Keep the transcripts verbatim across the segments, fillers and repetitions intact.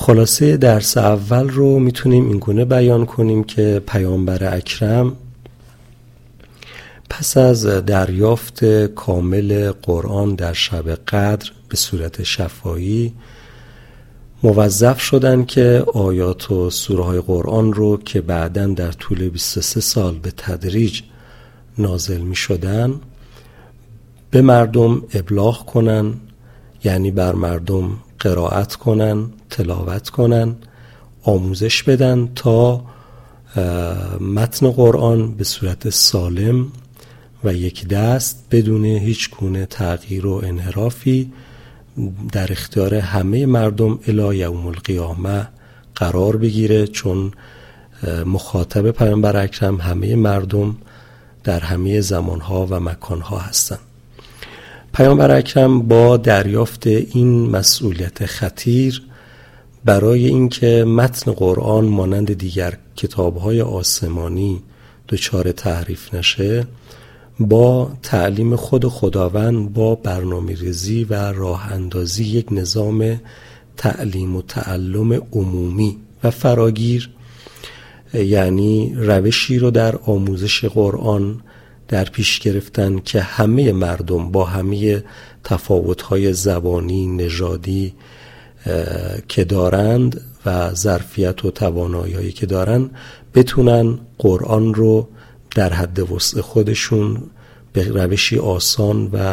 خلاصه درس اول رو میتونیم اینگونه بیان کنیم که پیامبر اکرم پس از دریافت کامل قرآن در شب قدر به صورت شفاهی موظف شدن که آیات و سوره های قرآن رو که بعداً در طول بیست و سه سال به تدریج نازل می شدن به مردم ابلاغ کنن، یعنی بر مردم قرائت کنن، تلاوت کنن، آموزش بدن تا متن قرآن به صورت سالم و یک دست بدون هیچ گونه تغییر و انحرافی در اختیار همه مردم الی یوم القیامه قرار بگیره، چون مخاطب پیامبر اکرم همه مردم در همه زمانها و مکانها هستند. پیامبر اکرم با دریافت این مسئولیت خطیر برای اینکه متن قرآن مانند دیگر کتاب‌های آسمانی دچار تحریف نشه، با تعلیم خود خداوند با برنامه‌ریزی و راه اندازی یک نظام تعلیم و تعلم عمومی و فراگیر، یعنی روشی رو در آموزش قرآن در پیش گرفتن که همه مردم با همه تفاوت‌های زبانی، نژادی که دارند و ظرفیت و توانایی‌هایی که دارند بتونن قرآن رو در حد وسع خودشون به روشی آسان و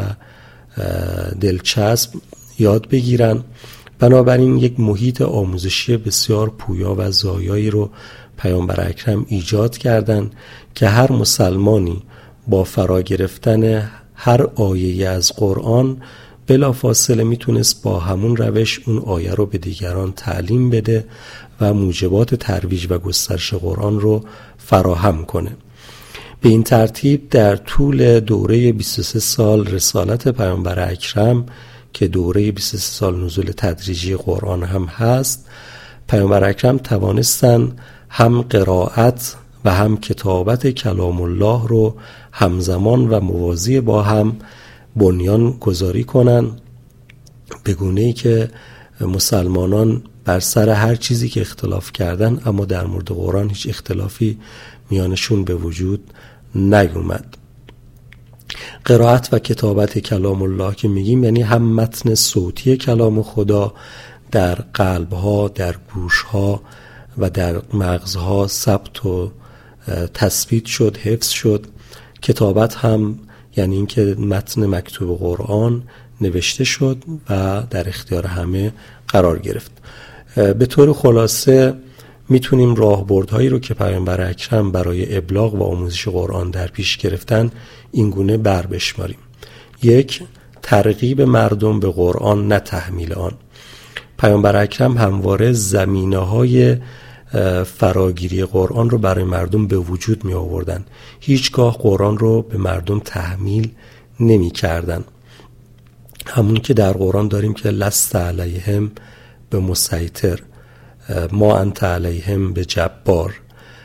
دلچسب یاد بگیرن. بنابراین یک محیط آموزشی بسیار پویا و زایایی رو پیامبر اکرم ایجاد کردن که هر مسلمانی با فرا گرفتن هر آیه از قرآن بلافاصله میتونست با همون روش اون آیه رو به دیگران تعلیم بده و موجبات ترویج و گسترش قرآن رو فراهم کنه. به این ترتیب در طول دوره بیست و سه سال رسالت پیامبر اکرم که دوره بیست و سه سال نزول تدریجی قرآن هم هست، پیامبر اکرم توانستن هم قرائت و هم کتابت کلام الله رو همزمان و موازی با هم بنیان گذاری کنن، به گونه‌ای که مسلمانان بر سر هر چیزی که اختلاف کردن اما در مورد قرآن هیچ اختلافی میانشون به وجود نیومد. قرائت و کتابت کلام الله که میگیم یعنی هم متن صوتی کلام خدا در قلبها، در گوشها و در مغزها ثبت و تثبیت شد، حفظ شد. کتابت هم یعنی اینکه متن مکتوب قرآن نوشته شد و در اختیار همه قرار گرفت. به طور خلاصه میتونیم راهبردهایی رو که پیامبر اکرم برای ابلاغ و آموزش قرآن در پیش گرفتن اینگونه بر بشماریم. یک، ترغیب مردم به قرآن نه تحمیل آن. پیامبر اکرم همواره زمینه‌های فراگیری قرآن رو برای مردم به وجود می آوردن. هیچگاه قرآن رو به مردم تحمیل نمی کردن. همون که در قرآن داریم که لست علیهم به مسیطر، ما انت علیهم به جبار.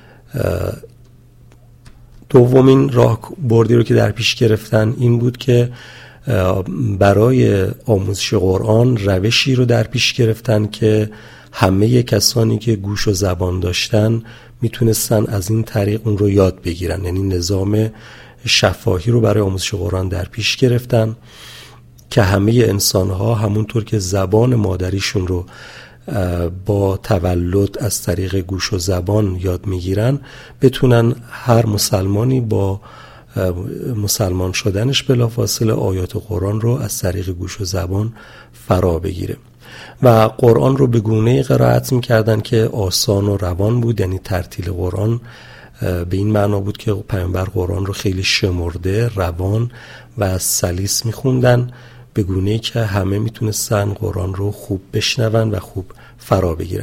دومین راه بردی رو که در پیش گرفتن این بود که برای آموزش قرآن روشی رو در پیش گرفتن که همه کسانی که گوش و زبان داشتن میتونستن از این طریق اون رو یاد بگیرن، یعنی نظام شفاهی رو برای آموزش قرآن در پیش گرفتن که همه انسانها همونطور که زبان مادریشون رو با تولد از طریق گوش و زبان یاد میگیرن بتونن هر مسلمانی با مسلمان شدنش بلافاصله آیات قرآن رو از طریق گوش و زبان فرا بگیره. و قرآن رو به گونه‌ای قرائت می‌کردن که آسان و روان بود، یعنی ترتیل قرآن به این معنا بود که پیامبر قرآن رو خیلی شمرده، روان و سلیس می‌خوندن، به گونه‌ای که همه میتونستن قرآن رو خوب بشنون و خوب فرا بگیرن.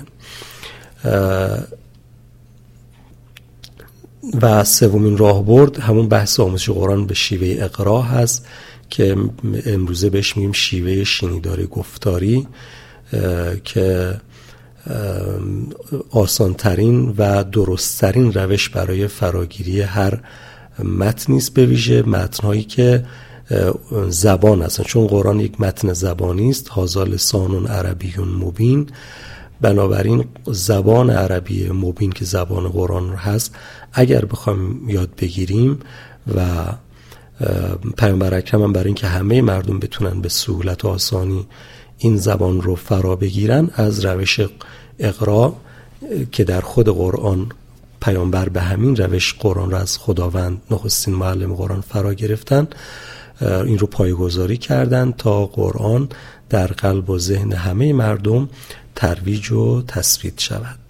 و سومین راهبرد همون بحث آموزش قرآن به شیوه اقرا هست که امروزه بهش میگیم شیوه شنیداری گفتاری، که آسانترین و درستترین روش برای فراگیری هر متنی است، به ویژه متن‌هایی که زبان هستن، چون قرآن یک متن زبانی است. هذا لسان عربی مبین. بنابراین زبان عربی مبین که زبان قرآن هست اگر بخوایم یاد بگیریم و پیامبر اکرم هم برای اینکه همه مردم بتونن به سهولت و آسانی این زبان رو فرا بگیرن، از روش اقرا که در خود قرآن پیامبر به همین روش قرآن رو از خداوند نخستین معلم قرآن فرا گرفتن، این رو پایه‌گذاری کردن تا قرآن در قلب و ذهن همه مردم ترویج و تثبیت شود.